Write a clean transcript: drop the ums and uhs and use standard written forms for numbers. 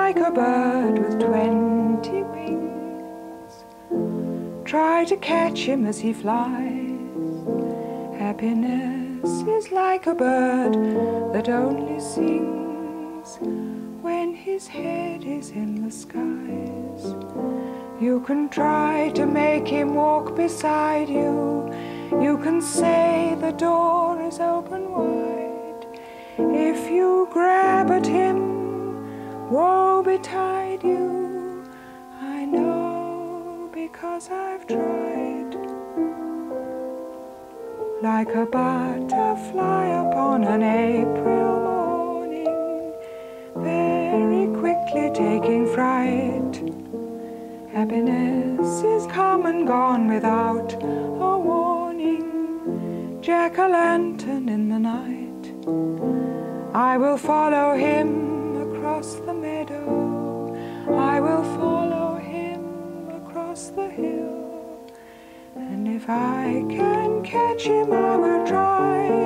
like a bird with 20 wings. Try to catch him as he flies. Happiness is like a bird that only sings when his head is in the skies. You can try to make him walk beside you. You can say the door is open wide. If you grab at him, woe betide you. I know because I've tried. Like a butterfly upon an April morning, very quickly taking fright. Happiness is come and gone without a warning. Jack-o'-lantern in the night. I will follow him across the meadow. I will follow him across the hill. And if I can catch him, I will try.